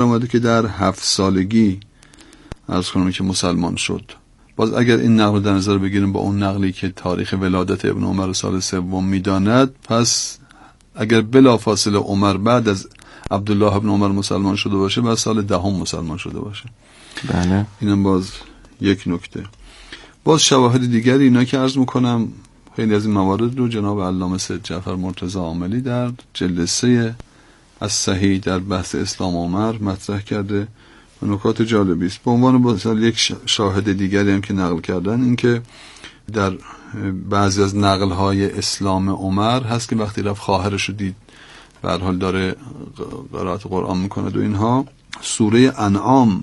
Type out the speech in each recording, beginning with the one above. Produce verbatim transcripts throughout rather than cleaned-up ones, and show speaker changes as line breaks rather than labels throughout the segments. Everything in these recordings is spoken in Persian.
اومده که در هفت سالگی عرض کنم که مسلمان شد. باز اگر این نقل در نظر بگیریم با اون نقلی که تاریخ ولادت ابن عمر سال سوم میداند، پس اگر بلافاصله عمر بعد از عبدالله ابن عمر مسلمان شده باشه و سال دهم مسلمان شده باشه.
بله.
اینم باز یک نکته. باز شواهد دیگری اینا که عرض میکنم، خیلی از این موارد رو جناب علامه سید جعفر مرتضی عاملی در جلسه از صحیح در بحث اسلام عمر مطرح کرده و نکات جالبی است. به عنوان مثال یک شاهد دیگری هم که نقل کردن، این که در بعضی از نقل‌های اسلام عمر هست که وقتی رفت خواهرش رو دید، به هر حال داره قرائت قرآن میکنه و اینها، سوره انعام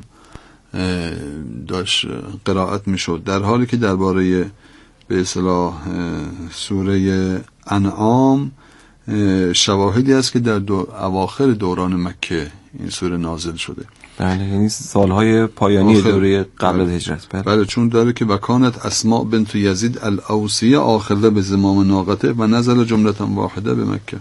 داشت قرائت میشد، در حالی که درباره به اصطلاح سوره انعام شواهدی است که در دو اواخر دوران مکه این سوره نازل شده.
بله، یعنی سالهای پایانی دوره قبل از هجرت. بله.
بله، چون داره که وکانت اسماء بنت یزید الاوسیه آخذه به زمام ناقته و نزل جملتا واحده به مکه.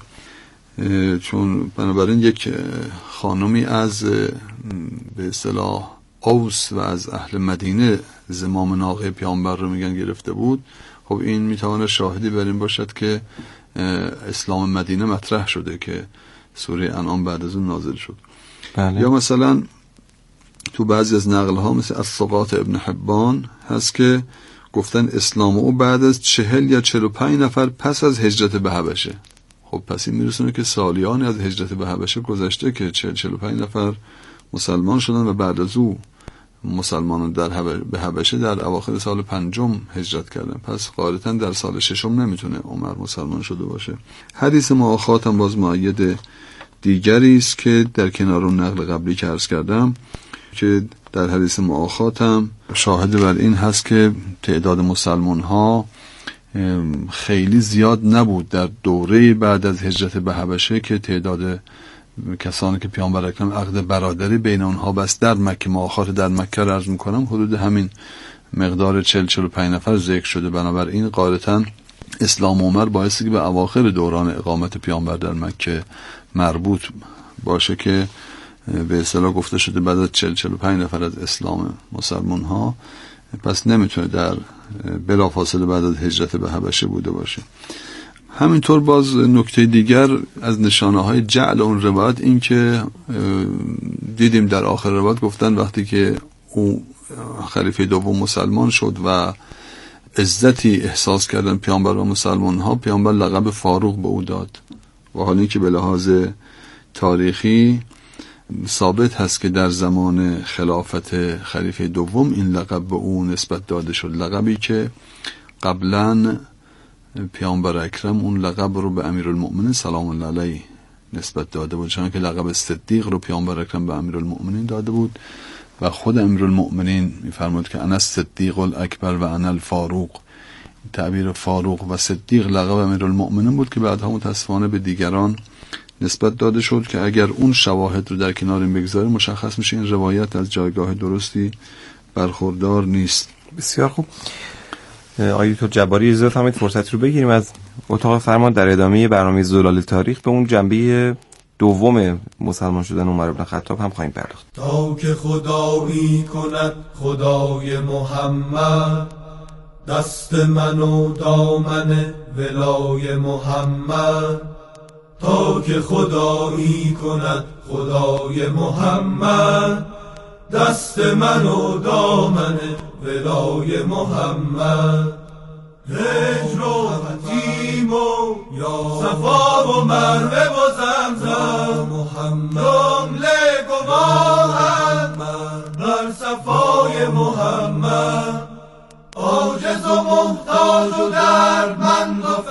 چون بنابراین یک خانمی از به اصطلاح اوس و از اهل مدینه زمام ناقه پیامبر رو میگن گرفته بود. خب این میتواند شاهدی بر این باشد که اسلام مدینه مطرح شده که سوره انعام بعد از اون نازل شد.
بله.
یا مثلا تو بعضی از نقل ها مثل الثقات ابن حبان هست که گفتن اسلام او بعد از چهل یا چهل و پنج نفر پس از هجرت به حبشه. خب پس این میرسونه که سالیانی از هجرت به حبشه گذشته که چهل چهل و پنج نفر مسلمان شدن و بعد از او مسلمانان در حب... به حبشه در اواخر سال پنجم هجرت کردن. پس غالبا در سال ششم نمیتونه عمر مسلمان شده باشه. حدیث مؤاخات هم باز مؤید دیگری است که در کنار اون نقل قبلی که عرض کردم، که در حدیث مؤاخات هم شاهد بر این هست که تعداد مسلمان ها خیلی زیاد نبود در دوره بعد از هجرت به حبشه که تعداد کسانی که پیامبر اکرم عقد برادری بین اونها بس در مکه، مؤاخات در مکه رو عرض میکنم حدود همین مقدار چهل چهل و پنج نفر ذکر شده. بنابراین غالباً اسلام عمر باعثی که به اواخر دوران اقامت پیامبر در مکه مربوط باشه که به اصطلاح گفته شده بعد از چهل چهل و پنج نفر از اسلام مسلمان ها، پس نمیتونه در بلافاصله بعد از هجرت به حبشه بوده باشه. همینطور باز نکته دیگر از نشانه های جعل اون روایت این که دیدیم در آخر روایت گفتن وقتی که او خلیفه دوم مسلمان شد و عزتی احساس کردن پیامبر و مسلمان ها، پیامبر لقب فاروق به او داد و حالی که به لحاظ تاریخی ثابت هست که در زمان خلافت خلیفه دوم این لقب به او نسبت داده شد، لقبی که قبلا پیامبر اکرم اون لقب رو به امیرالمؤمنین سلام الله علیه نسبت داده بود، چون که لقب صدیق رو پیامبر اکرم به امیرالمؤمنین داده بود و خود امیرالمؤمنین میفرمود که انا الصدیق الاکبر و انا الفاروق. تعبیر فاروق و صدیق لقب امیرالمؤمنین بود که بعدها متاسفانه به دیگران نسبت داده شد که اگر اون شواهد رو در کنار این بگذاریم مشخص میشه این روایت از جایگاه درستی برخوردار نیست.
بسیار خوب. آقای دکتر جباری اجازه فرمایید فرصت رو بگیریم از اتاق فرمان در ادامه برنامه زلال تاریخ به اون جنبه دوم مسلمان شدن عمر بن خطاب هم خواهیم پرداخت.
تا که خدایی کند خدای محمد، دست من و دامن ولای محمد. تا که خدایی کند خدای محمد، دست من و دامن ولای محمد. هجر و حتیم و صفا و مروه و زمزم جمله گواهند بر صفای محمد. عاجز و محتاج و دردمند و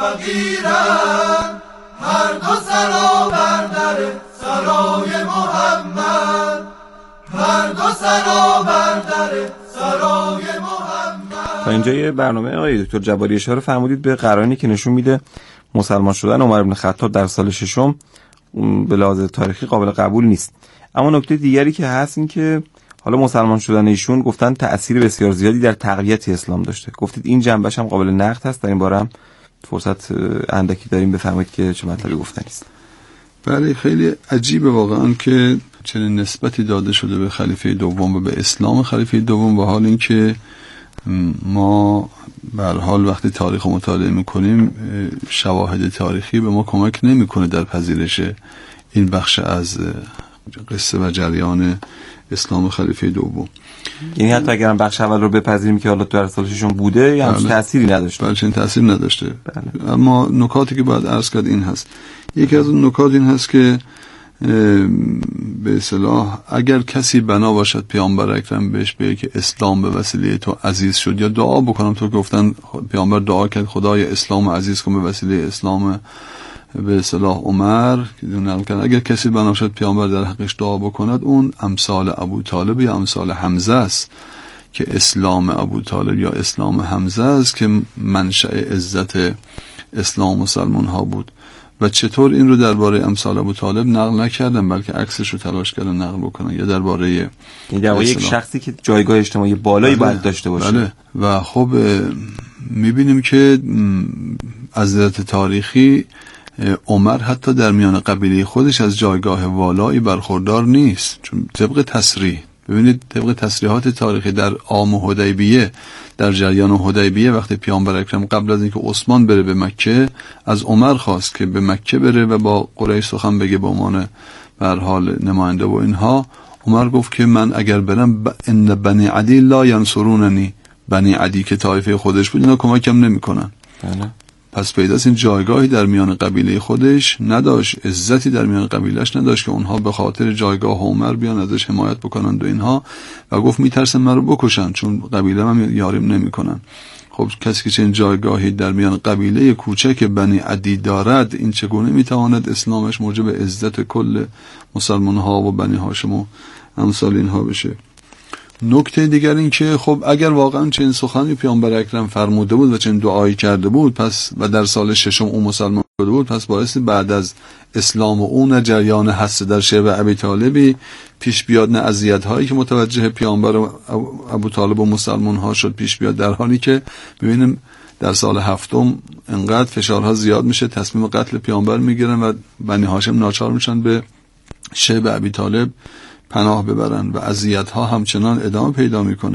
فقیرم، هر دو سرا بر در سرای محمد. هر دو سرا بر در سرای محمد.
تا اینجای برنامه آقای دکتر جباری اشاره فرمودید به قرائنی که نشون میده مسلمان شدن عمر بن خطاب در سال ششم به لحاظ تاریخی قابل قبول نیست. اما نکته دیگری که هست این که حالا مسلمان شدن ایشون گفتن تأثیر بسیار زیادی در تقویت اسلام داشته. گفتید این جنبش هم قابل نقد هست. در این باره هم فرصت اندکی داریم، بفرمایید که چه مطلبی گفتنی است.
بله، خیلی عجیبه واقعا که چنین نسبتی داده شده به خلیفه دوم و به اسلام خلیفه دوم، و حال اینکه ما به هر حال وقتی تاریخ رو مطالعه میکنیم شواهد تاریخی به ما کمک نمیکنه در پذیرش این بخش از قصه و جریان اسلام خلیفه دوم.
یعنی حتی اگرم بخش اول رو بپذیریم که حالا تو ارسالشون بوده یا همچین تأثیری نداشته؟
بله چنین تأثیر نداشته.
بله.
اما نکاتی که باید عرض کرد این هست. یکی از اون نکات این هست که به اصطلاح اگر کسی بنا باشد پیامبر اکرم بهش بگه که اسلام به وسیله تو عزیز شد، یا دعا بکنم، تو گفتن پیامبر دعا کرد خدای اسلام عزیز کن به وسیله اسلام به اصطلاح عمر که نقل کرد، اگر کسی بنا باشد پیامبر در حقش دعا بکند، اون امثال ابو طالب یا امثال حمزه است که اسلام ابو طالب یا اسلام حمزه است که منشأ عزت اسلام مسلمان ها بود. و چطور این رو درباره امثال ابو طالب نقل نکردن، بلکه عکسش رو تلاش کردن نقل بکنن، یا درباره
یعنی در یک شخصی که جایگاه اجتماعی بالایی
بله.
باید داشته باشه.
بله. و خب میبینیم که از نظر تاریخی عمر حتی در میان قبیله خودش از جایگاه والایی برخوردار نیست، چون طبق تصریح، ببینید طبق تصریحات تاریخی در عام حدیبیه، در جریان حدیبیه وقتی پیامبر اکرم قبل از اینکه عثمان بره به مکه از عمر خواست که به مکه بره و با قریش سخن بگه به عنوان به هر حال نماینده و اینها، عمر گفت که من اگر برم ب... ان بنی عدی لا ینصروننی، بنی عدی که طایفه خودش بود اینا کمکم نمیکنن.
بله.
پس پیداست این جایگاهی در میان قبیله خودش نداشت، عزتی در میان قبیلهش نداشت که اونها به خاطر جایگاه عمر بیان ازش حمایت بکنن و اینها، و گفت میترسن من رو بکشن چون قبیله من یاریم نمیکنن. خب کسی که چنین جایگاهی در میان قبیله کوچک بنی عدی دارد، این چگونه میتواند اسلامش موجب عزت کل مسلمان ها و بنی هاشم و امثال اینها بشه؟ نکته دیگر این که خب اگر واقعا چنین سخنی پیامبر اکرم فرموده بود و چنین دعایی کرده بود، پس و در سال ششم اون مسلمان شده بود، پس باعث بعد از اسلام و اون جریان حث در شیب ابی طالبی پیش بیاد، نه اذیت هایی که متوجه پیامبر و ابو طالب و مسلمان ها شد پیش بیاد، در حالی که ببینیم در سال هفتم انقدر فشارها زیاد میشه، تصمیم قتل پیامبر میگیرن و بنی هاشم ناچار میشن به شیب ابی طالب پناه ببرن و اذیت ها همچنان ادامه پیدا میکنه.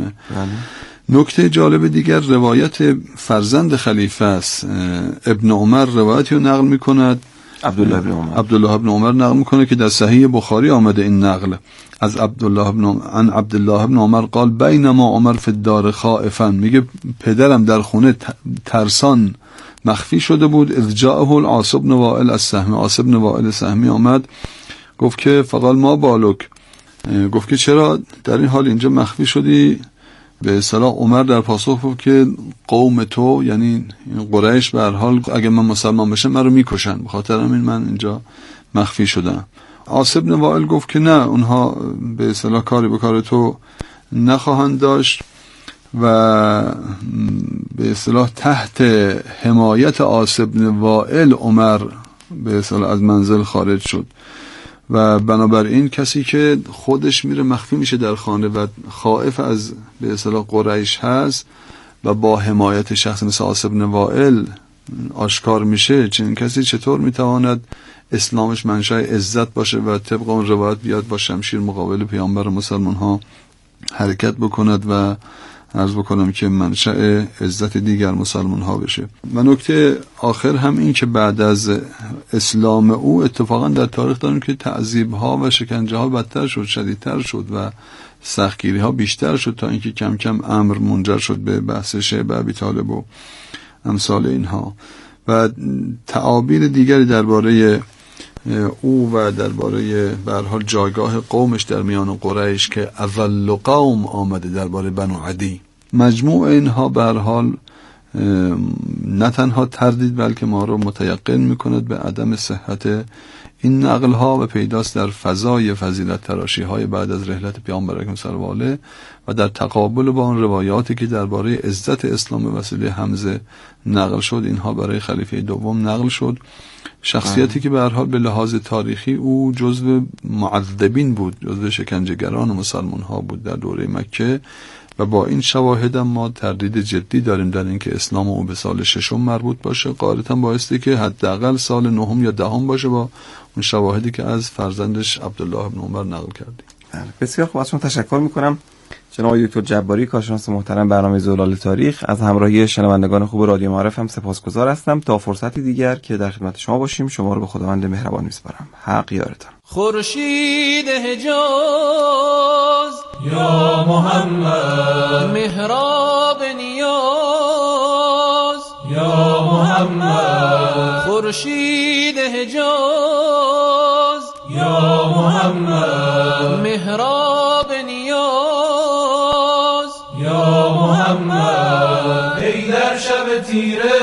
بله.
نکته جالب دیگر روایت فرزند خلیفه است. ابن عمر روایتی رو نقل میکند،
عبدالله ابن عمر
عبدالله ابن عمر نقل میکنه که در صحیح بخاری آمده این نقل از عبدالله ابن عن عبدالله ابن عمر قال بینما عمر فی الدار خائفا، میگه پدرم در خونه ترسان مخفی شده بود، اذ جاءه العاص بن وائل السهمی، عاص بن وائل سهمی آمد گفت که فقال ما بالک، گفت که چرا در این حال اینجا مخفی شدی؟ به اصطلاح عمر در پاسخ گفت که قوم تو، یعنی قریش، به هر حال اگه من مسلمان بشم من رو میکشن، به خاطر همین من اینجا مخفی شدم. عاص بن وائل گفت که نه، اونها به اصطلاح کاری به کار تو نخواهند داشت، و به اصطلاح تحت حمایت عاص بن وائل عمر به اصطلاح از منزل خارج شد. و بنابراین کسی که خودش میره مخفی میشه در خانه و خائف از به اصطلاح قریش هست و با حمایت شخص مثل عاص بن وائل آشکار میشه، چنین کسی چطور میتواند اسلامش منشأ عزت باشه و طبق اون روایت بیاد با شمشیر مقابل پیامبر مسلمان ها حرکت بکند و عرض بکنم که منشأ عزت دیگر مسلمان ها بشه. و نکته آخر هم این که بعد از اسلام او اتفاقا در تاریخ داریم که تعذیب ها و شکنجه ها بدتر شد، شدیدتر شد و سختگیری ها بیشتر شد، تا اینکه کم کم امر منجر شد به بحث شیب ابی طالب و امثال اینها. و تعابیر دیگری درباره او و درباره به هر حال جایگاه قومش در میان قریش که اول قوم آمده درباره بنو عدی. مجموع اینها به هر حال نه تنها تردید بلکه ما رو متیقن میکند به عدم صحت این نقل ها، و پیداست در فضای فضیلت تراشی های بعد از رحلت پیامبر اکرم صلی الله علیه و در تقابل با اون روایاتی که درباره عزت اسلام به وسیله حمزه نقل شد، اینها برای خلیفه دوم نقل شد. شخصیتی که به هر حال به لحاظ تاریخی او جزو معذبین بود، جزو شکنجهگران مسلمان ها بود در دوره مکه و با این شواهد ما تردید جدی داریم در اینکه اسلام او به سال ششم مربوط باشه. غالبا بایستی که حداقل سال نهم یا دهم باشه با اون شواهدی که از فرزندش عبدالله ابن عمر نقل کردیم.
بسیار خوب، از شما تشکر میکنم جناب دکتر جباری، کارشناس محترم برنامه زلال تاریخ. از همراهی شنوندگان خوب رادیو معارف هم سپاسگزار هستم. تا فرصتی دیگر که در خدمت شما باشیم، شما رو به خداوند مهربان میسپارم. حق یارتان.
خورشید حجاز
یا محمد،
محراب نیاز
یا محمد،
خورشید حجاز
یا محمد،
محراب نیاز
یا محمد. ای در شب تیره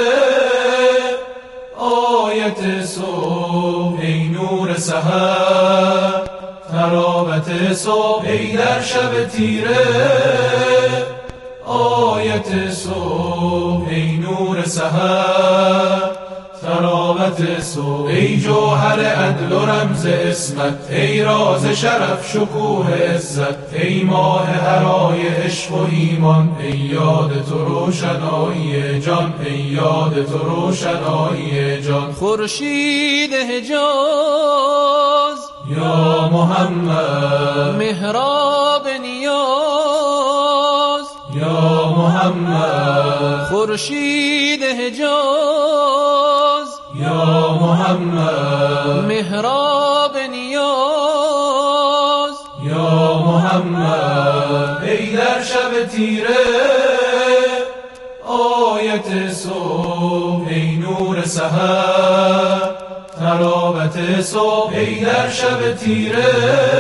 آیت صبح، ای نور سحر تراوت صبح. ای در شب تیره آیت صبح، ای نور سحر تراوت صبح. ای جوهر عدل و رمز اسمت، ای راز شرف شکوه عزت، ای ماه هرای عشق و ایمان، ای یاد تو روشنایی جان، ای یاد تو روشنایی جان.
خورشید حجاز
یا محمد،
محراب نیاز
یا محمد،
خورشید حجاز
یا محمد،
محراب نیاز
یا محمد. ای در شب تیره آیت صبح، ای نور سحر تراوت صبح. ای در شب تیره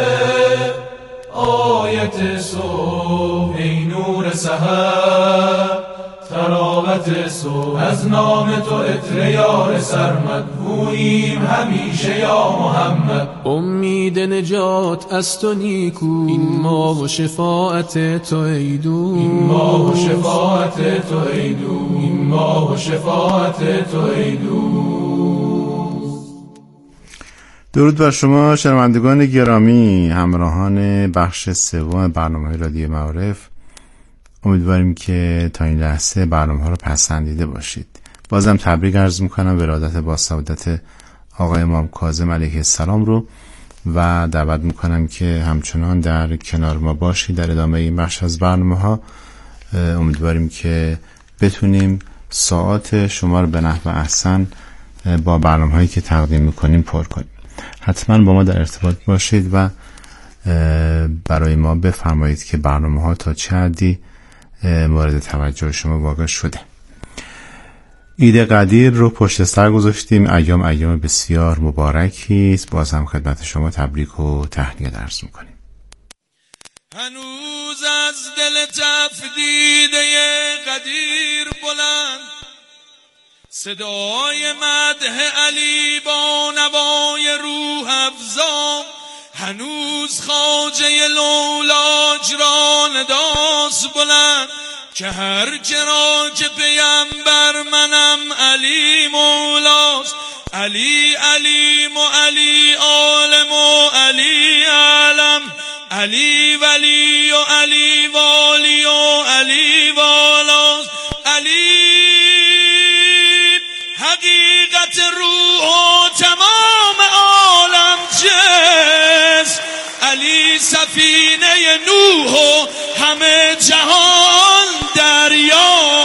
آیت صبح، ای نور سحر تراوت صبح. از نام تو عطر یار سرمد، گوییم همیشه یا محمد.
امید نجات از تو نیکو، این ما و شفاعت تو ای دو،
این ما و شفاعت تو ای دو، این ما و شفاعت تو ای دو.
درود بر شما شنوندگان گرامی، همراهان بخش سوم برنامه رادیو معارف. امیدواریم که تا این لحظه برنامه ها رو پسندیده باشید. بازم تبریک عرض میکنم به ارادت با سعادت آقای امام کاظم علیه السلام رو و دعوت میکنم که همچنان در کنار ما باشید در ادامه این بخش از برنامه ها. امیدواریم که بتونیم ساعات شما رو به نحو احسن با برنامه هایی که تقدیم میکنیم پر کنیم. حتما با ما در ارتباط باشید و برای ما بفرمایید که برنامه ها تا چه حدی مورد توجه شما واقع شده. عید قدیر رو پشت سر گذاشتیم. ایام ایام بسیار مبارکی است. باز هم خدمت شما تبریک و تهنیت عرض میکنیم.
هنوز از دل تفدیده قدیر بلند، صدای مدح علی با نوای روح افزا. هنوز خواجه لولاج را نداست بلند، که هر کرا که پیمبر منم علی مولاست. علی علیم و علی عالم و علی علم، علی ولی و علی والی و علی والاست. علی حقیقت روح و تمام عالم جست، علی سفینه نوح و همه جهان دریا.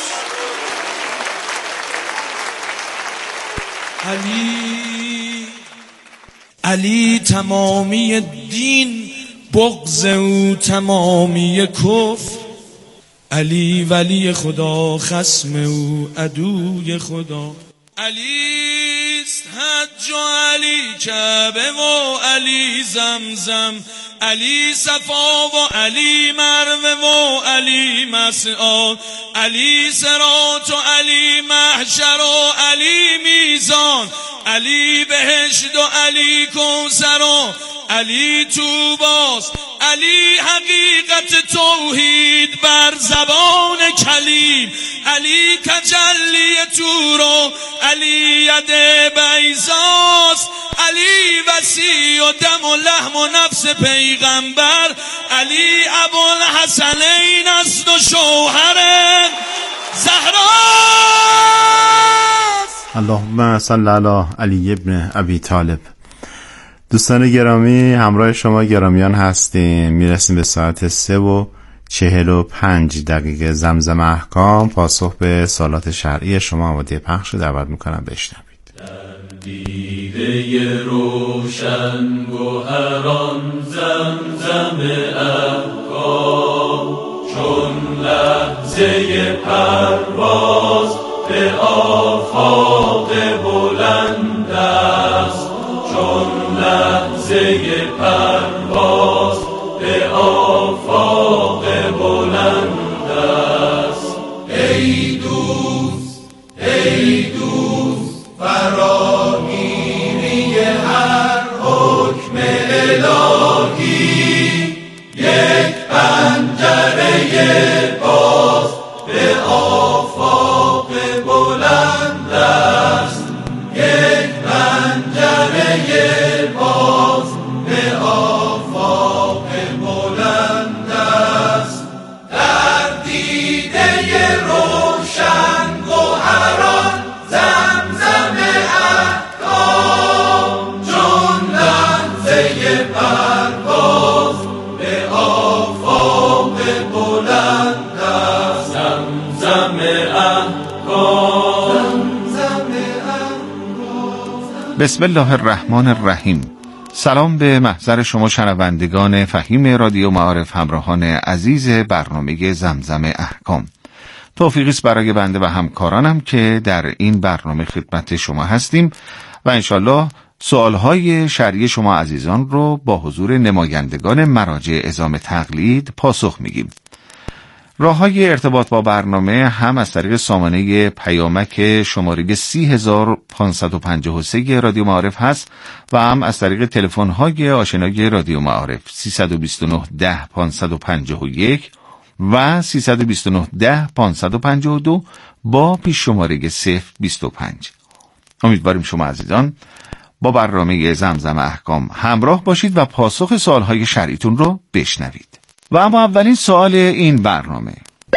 علی علی تمامی دین، بغض او تمامی کفر. علی ولی خدا، خصم او عدوی خدا. علیست حج و علی کعبه و علی زمزم، علی صفا و علی مروه و علی مسعود. علی صراط و علی محشر و علی میزان، علی بهشت و علی کوثر و علی طوباست. علی حقیقت توحید بر زبان کلیم، علی تجلی تورو، علی ید بیضاست، علی وسیع و دم و لحم و نفس پیغمبر، علی ابوالحسنین است و شوهر زهراست.
اللهم صل علی علی ابن ابی طالب. دوستان گرامی، همراه شما گرامیان هستیم. میرسیم به ساعت سه و چهل و پنج دقیقه. زمزم احکام، پاسخ به سوالات شرعی شما آماده پخش رو دعوت میکنم بشنوید.
در دیده روشن گوهران زمزم احکام، چون لحظه پرواز به آفاق بلند است، چون لحظه پرواز به آفاق بلند است. ای دوست ای دوست فراگیری هر حکم الهی، یک پنجره باز به آفاق بلند است، یک پنجره باز به آفاق بلند است. در دیده روشن گوهران زمزم احکام، چون لحظه پرواز به آفاق بلند است. زمزم احکام.
بسم الله الرحمن الرحیم. سلام به محضر شما شنوندگان فهیم رادیو معارف، همراهان عزیز برنامه زمزم احکام. توفیقی است برای بنده و همکارانم که در این برنامه خدمت شما هستیم و انشالله سوالهای شرعی شما عزیزان رو با حضور نمایندگان مراجع عظام تقلید پاسخ میگیم. راه‌های ارتباط با برنامه هم از طریق سامانه پیامک شماره سی هزار و پانصد و پنجاه و سه رادیو معارف هست و هم از طریق تلفن‌های آشنای رادیو معارف سیصد و بیست و نه ده پانصد و پنجاه و یک و سیصد و بیست و نه ده پانصد و پنجاه و دو با پیش شماره صفر بیست و پنج. امیدواریم شما عزیزان با برنامه زمزم احکام همراه باشید و پاسخ سوالهای شرعیتون رو بشنوید. و اما اولین سوال این برنامه،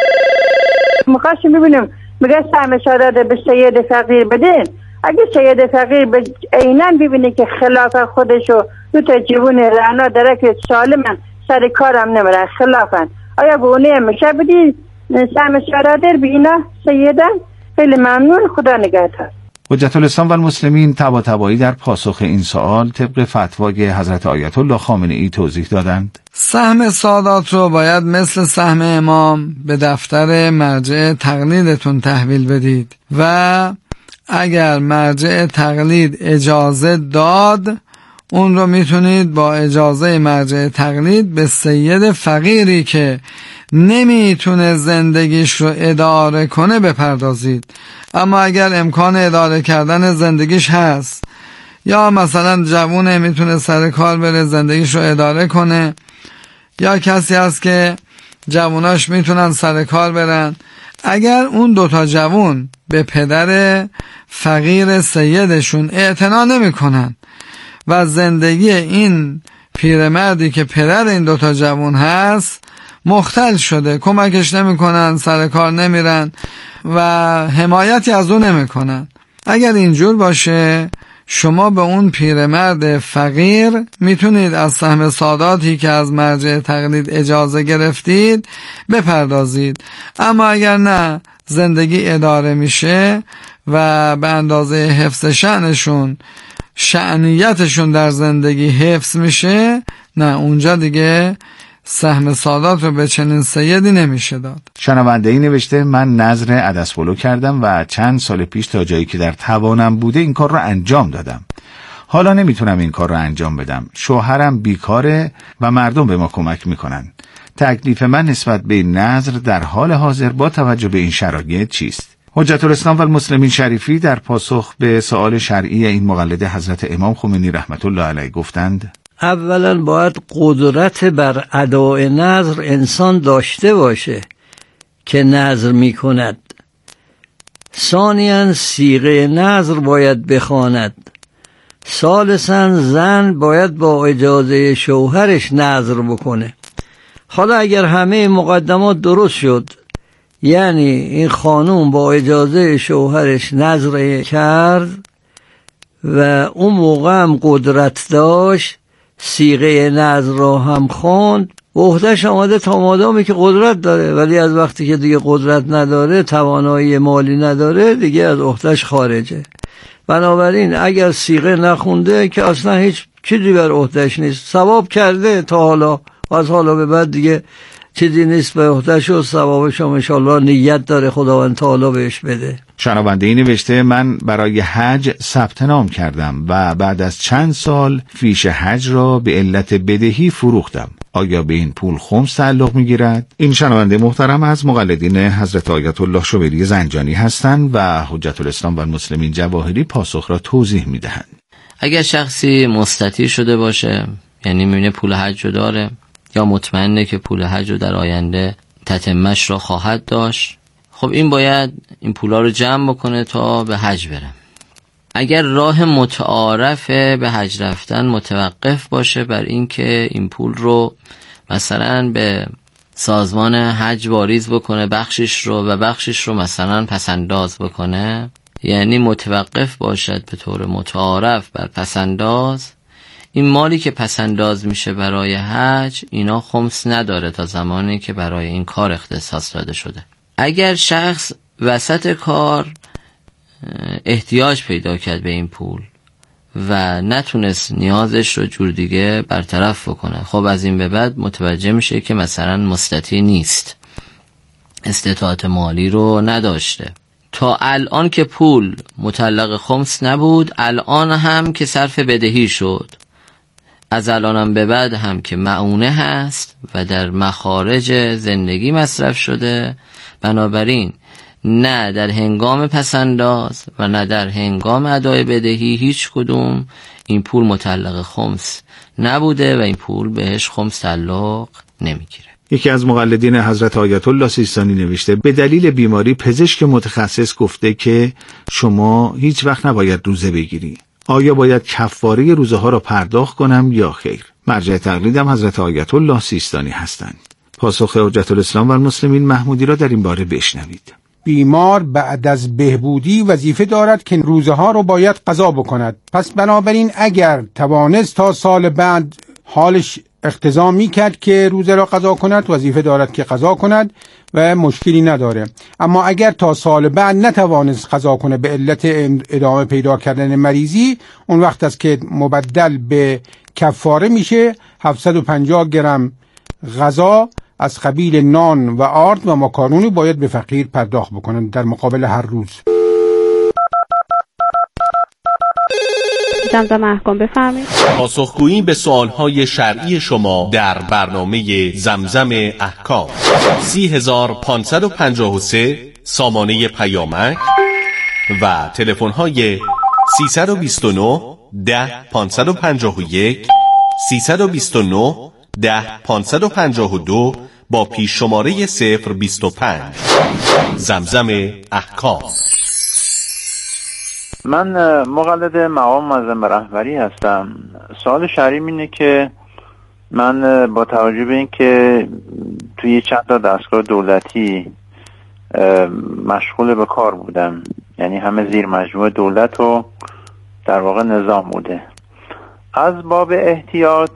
مخواستم ببینم میگه سهم شهادت به سید فقیر بدین، اگه سید فقیر به عیناً ببینه که خلاف خودشو دو تا جوون رعنا درک سالمن سر کارم نمیرن خلافن، آیا به اونه میشه بدین سهم شهادت به اینا سیدن؟ خیلی ممنون، خدا نگهدار.
حجت الاسلام و المسلمین طباطبایی در پاسخ این سوال طبق فتوای حضرت آیت الله خامنه‌ای توضیح دادند.
سهم سادات رو باید مثل سهم امام به دفتر مرجع تقلیدتون تحویل بدید و اگر مرجع تقلید اجازه داد اون رو میتونید با اجازه مرجع تقلید به سید فقیری که نمیتونه زندگیش رو اداره کنه بپردازید. اما اگر امکان اداره کردن زندگیش هست یا مثلا جوونه میتونه سر کار بره زندگیش رو اداره کنه یا کسی هست که جووناش میتونن سر کار برن، اگر اون دوتا جوون به پدر فقیر سیدشون اعتنا نمی کنن و زندگی این پیرمردی که پدر این دوتا جوون هست مختل شده، کمکش نمی کنن، سر کار نمیرن و حمایتی از اون نمی کنن، اگر اینجور باشه شما به اون پیرمرد فقیر میتونید از سهم ساداتی که از مرجع تقلید اجازه گرفتید بپردازید. اما اگر نه زندگی اداره میشه و به اندازه حفظ شأنشون شأنیتشون در زندگی حفظ میشه، نه اونجا دیگه سهم سادات رو به چنین سیدی نمیشه داد.
شنونده‌ای نوشته من نذر عدس‌پلو کردم و چند سال پیش تا جایی که در توانم بوده این کار رو انجام دادم. حالا نمیتونم این کار رو انجام بدم. شوهرم بیکاره و مردم به ما کمک میکنن. تکلیف من نسبت به این نذر در حال حاضر با توجه به این شرایط چیست؟ حجت الاسلام و المسلمین شریفی در پاسخ به سوال شرعی این مقلد حضرت امام خمینی رحمت الله علیه گفتند:
اولا باید قدرت بر اداء نذر انسان داشته باشه که نذر می کند. ثانیاً صیغه نذر باید بخواند. ثالثاً زن باید با اجازه شوهرش نذر بکنه. حالا اگر همه مقدمات درست شد، یعنی این خانوم با اجازه شوهرش نذر کرد و اون موقع هم قدرت داشت، صیغه نذر را هم خواند، به عهده‌اش آمده تا مادامی که قدرت داره، ولی از وقتی که دیگه قدرت نداره، توانایی مالی نداره، دیگه از عهده‌اش خارجه. بنابراین اگر صیغه نخونده که اصلا هیچ چیزی بر عهده‌اش نیست، ثواب کرده تا حالا و از حالا به بعد دیگه چیزی نیست به عهده‌اش و ثوابش هم انشالله نیت داره خداوند تعالی بهش بده.
شنونده این نوشته من برای حج ثبت نام کردم و بعد از چند سال فیش حج را به علت بدهی فروختم. آیا به این پول خمس تعلق می‌گیرد؟ این شنونده محترم از مقلدین حضرت آیت الله شوبری زنجانی هستند و حجت الاسلام و المسلمین جواهری پاسخ را توضیح می‌دهند.
اگر شخصی مستطیع شده باشه، یعنی می‌بینه پول حج رو داره یا مطمئنه که پول حج رو در آینده تتمه‌اش را خواهد داشت، خب این باید این پولا رو جمع بکنه تا به حج بره. اگر راه متعارف به حج رفتن متوقف باشه بر این که این پول رو مثلا به سازمان حج واریز بکنه، بخشش رو و بخشش رو مثلا پسنداز بکنه، یعنی متوقف باشد به طور متعارف بر پسنداز، این مالی که پسنداز میشه برای حج اینا خمس نداره تا زمانی که برای این کار اختصاص داده شده. اگر شخص وسط کار احتیاج پیدا کرد به این پول و نتونست نیازش رو جور دیگه برطرف بکنه، خب از این به بعد متوجه میشه که مثلا مستطیع نیست، استطاعت مالی رو نداشته. تا الان که پول مطلق خمس نبود، الان هم که صرف بدهی شد، از الانم به بعد هم که معونه هست و در مخارج زندگی مصرف شده، بنابراین نه در هنگام پسنداز و نه در هنگام ادای بدهی هیچ کدوم این پول مطلق خمس نبوده و این پول بهش خمس تعلق نمیگیره.
یکی از مقلدین حضرت آیت الله سیستانی نوشته به دلیل بیماری پزشک متخصص گفته که شما هیچ وقت نباید روزه بگیری. آیا باید کفاره روزه ها را پرداخت کنم یا خیر؟ مرجع تقلیدم حضرت آیت الله سیستانی هستند. پاسخ حجت الاسلام و المسلمین محمودی را در این باره بشنوید.
بیمار بعد از بهبودی وظیفه دارد که روزه ها رو باید قضا بکند. پس بنابراین اگر توانست تا سال بعد حالش اقتضا میکرد که روزه را قضا کند، وظیفه دارد که قضا کند و مشکلی نداره. اما اگر تا سال بعد نتوانست قضا کنه به علت ادامه پیدا کردن مریضی، اون وقت است که مبدل به کفاره میشه. هفتصد و پنجاه گرم غذا از قبیل نان و آرد و ماکارونی باید به فقیر پرداخت بکنن در مقابل هر روز.
زمزم احکام بفرمایید.
پاسخگویی به سوالهای شرعی شما در برنامه زمزم احکام. سی هزار پانصد و پنجاه و سه سامانه پیامک و تلفن‌های سیصد و بیست و نه ده پانصد و پنجاه و یک، سیصد و بیست و نه ده پانصد و پنجاه و دو با پیش شماره صفر بیست و پنج. زمزم احکام.
من مقلد مقام معظم رهبری هستم. سوال شرعیم اینه که من با توجه به این که توی چند تا دستگاه دولتی مشغول به کار بودم، یعنی همه زیر مجموعه دولت و در واقع نظام بوده، از باب احتیاط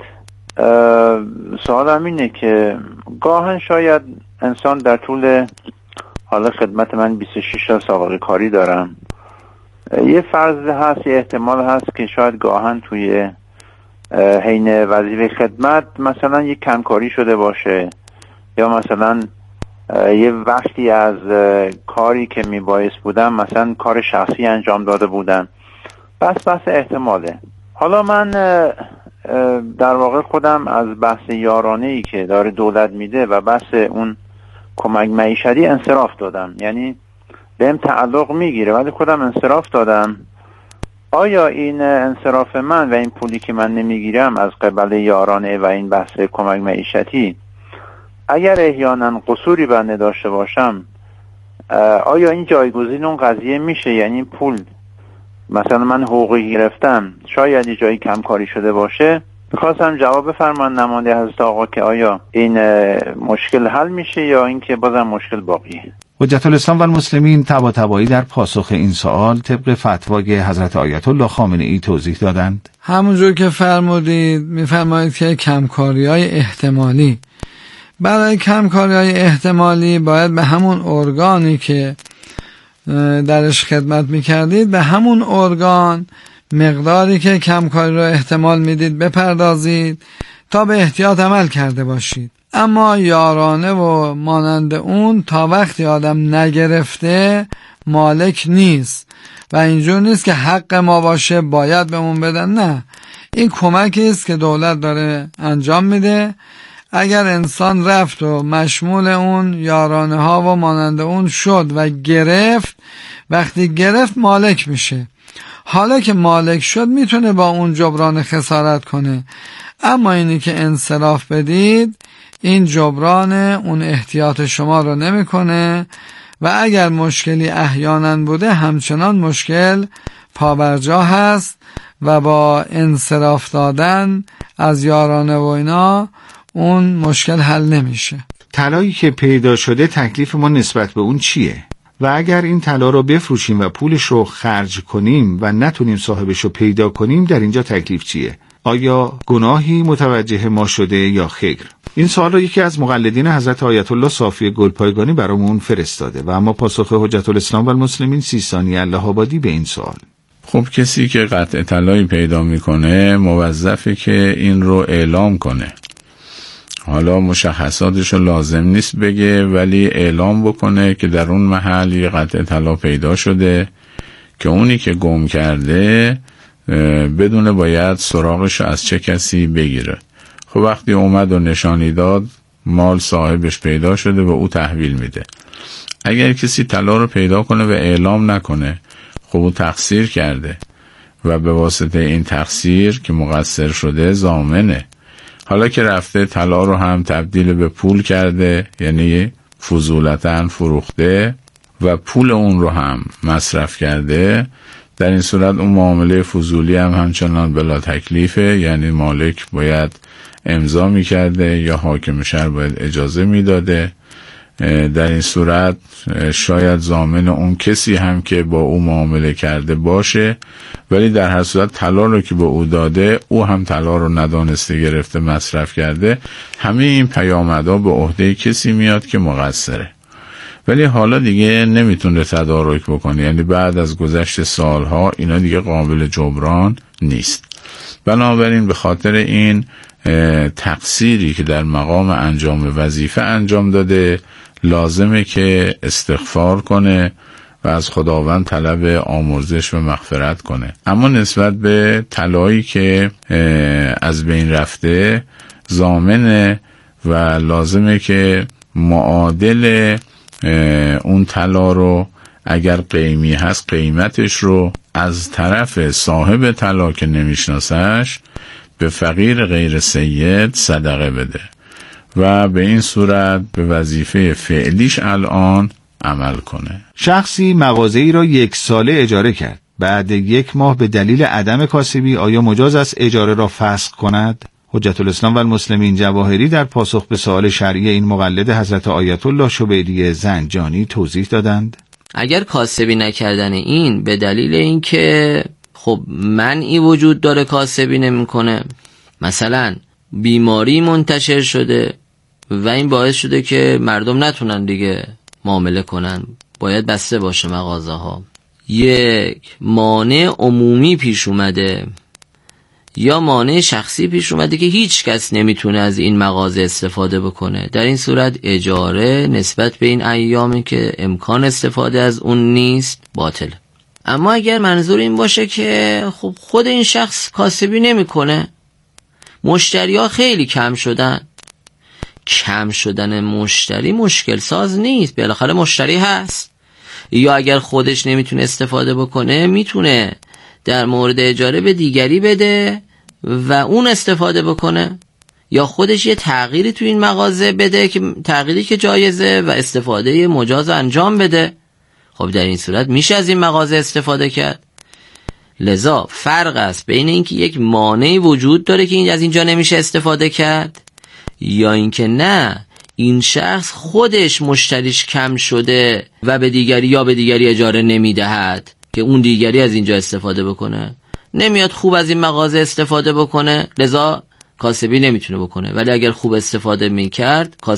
سوالم اینه که گاهن شاید انسان در طول حالا خدمت من بیست و شش سال سابقه کاری دارم، یه فرض هست، یه احتمال هست که شاید گاهن توی حین وظیفه خدمت مثلا یه کمکاری شده باشه یا مثلا یه وقتی از کاری که میبایست بودم مثلا کار شخصی انجام داده بودم. بس بس احتماله. حالا من در واقع خودم از بحث یارانه‌ای که داره دولت میده و بحث اون کمک معیشتی انصراف دادم، یعنی بهم تعلق میگیره ولی خودم انصراف دادم آیا این انصراف من و این پولی که من نمیگیرم از قبل یارانه و این بحث کمک معیشتی، اگر احیانا قصوری بنده داشته باشم، آیا این جایگزین اون قضیه میشه؟ یعنی این پول مثلا من حقوقی گرفتم، شاید یه جایی کمکاری شده باشه، میخواستم جواب بفرمان نماینده حضرت آقا که آیا این مشکل حل میشه یا اینکه بازم مشکل باقیه؟
حجت الاسلام و المسلمین طباطبایی در پاسخ این سوال طبق فتوای حضرت آیت الله خامنه ای توضیح دادند.
همونجور که فرمودید، میفرمایید که کمکاری های احتمالی، برای کمکاری های احتمالی باید به همون ارگانی که درش خدمت میکردید، به همون ارگان مقداری که کمکاری رو احتمال میدید بپردازید تا به احتیاط عمل کرده باشید. اما یارانه و مانند اون تا وقتی آدم نگرفته مالک نیست و اینجور نیست که حق ما باشه باید بهمون بدن. نه، این کمکی است که دولت داره انجام میده. اگر انسان رفت و مشمول اون یارانه ها و مانند اون شد و گرفت، وقتی گرفت مالک میشه. حالا که مالک شد میتونه با اون جبران خسارت کنه. اما اینی که انصراف بدید، این جبران اون احتیاط شما رو نمیکنه و اگر مشکلی احیانا بوده همچنان مشکل پابرجا هست و با انصراف دادن از یارانه و اینا اون مشکل حل نمیشه.
طلایی که پیدا شده تکلیف ما نسبت به اون چیه؟ و اگر این طلا رو بفروشیم و پولش رو خرج کنیم و نتونیم صاحبش رو پیدا کنیم، در اینجا تکلیف چیه؟ آیا گناهی متوجه ما شده یا خیر؟ این سوال رو یکی از مقلدین حضرت آیت الله صافی گلپایگانی برامون فرستاده و اما پاسخ حجت الاسلام و المسلمین سیستانی الله‌آبادی به این سوال:
خب کسی که قطع طلایی پیدا میکنه موظفه که این رو اعلام کنه. حالا مشخصاتش رو لازم نیست بگه، ولی اعلام بکنه که در اون محل یه قطع طلا پیدا شده که اونی که گم کرده بدونه باید سراغش از چه کسی بگیره. خب وقتی اومد و نشانی داد، مال صاحبش پیدا شده و او تحویل میده. اگر کسی طلا رو پیدا کنه و اعلام نکنه، خب او تقصیر کرده و به واسطه این تقصیر که مقصر شده ضامنه. حالا که رفته طلا رو هم تبدیل به پول کرده، یعنی فضولتاً فروخته و پول اون رو هم مصرف کرده، در این صورت اون معامله فضولی هم همچنان بلا تکلیفه، یعنی مالک باید امضا میکرده یا حاکم شهر باید اجازه میداده. در این صورت شاید ضامن اون کسی هم که با او معامله کرده باشه، ولی در هر صورت طلا رو که به او داده، او هم طلا رو ندانسته گرفته مصرف کرده. همه این پیامدها به عهده کسی میاد که مقصره، ولی حالا دیگه نمیتونه تدارک بکنه، یعنی بعد از گذشت سالها اینا دیگه قابل جبران نیست. بنابراین به خاطر این تقصیری که در مقام انجام وظیفه انجام داده، لازمه که استغفار کنه و از خداوند طلب آمرزش و مغفرت کنه. اما نسبت به طلایی که از بین رفته، ضامنه و لازمه که معادل اون طلا رو اگر قیمی هست قیمتش رو از طرف صاحب طلا که نمیشناسش به فقیر غیر سید صدقه بده و به این صورت به وظیفه فعلیش الان عمل کنه.
شخصی مغازه‌ای را یک ساله اجاره کرد. بعد یک ماه به دلیل عدم کاسبی آیا مجاز است اجاره را فسخ کند؟ حجت الاسلام و المسلمین جواهری در پاسخ به سوال شرعی این مقلد حضرت آیت الله شبیری زنجانی توضیح دادند:
اگر کاسبی نکردن این به دلیل اینکه خب منعی وجود داره کاسبی نمیکنه، مثلا بیماری منتشر شده و این باعث شده که مردم نتونن دیگه معامله کنن، باید بسته باشه مغازه ها، یک مانع عمومی پیش اومده یا مانع شخصی پیش اومده که هیچ کس نمیتونه از این مغازه استفاده بکنه، در این صورت اجاره نسبت به این ایامی که امکان استفاده از اون نیست باطله. اما اگر منظور این باشه که خب خود این شخص کاسبی نمیکنه، مشتری ها خیلی کم شدن، کم شدن مشتری مشکل ساز نیست، بالاخره مشتری هست، یا اگر خودش نمیتونه استفاده بکنه میتونه در مورد اجاره به دیگری بده و اون استفاده بکنه، یا خودش یه تغییری تو این مغازه بده که تغییری که جایزه و استفاده مجاز انجام بده. خب در این صورت میشه از این مغازه استفاده کرد. لذا فرق است بین اینکه یک مانعی وجود داره که این از اینجا نمیشه استفاده کرد، یا اینکه نه این شخص خودش مشتریش کم شده و به دیگری یا به دیگری اجاره نمیدهد که اون دیگری از اینجا استفاده بکنه. نمیاد خوب از این مغازه استفاده بکنه، لذا کاسبی نمیتونه بکنه. ولی اگر خوب استفاده میکرد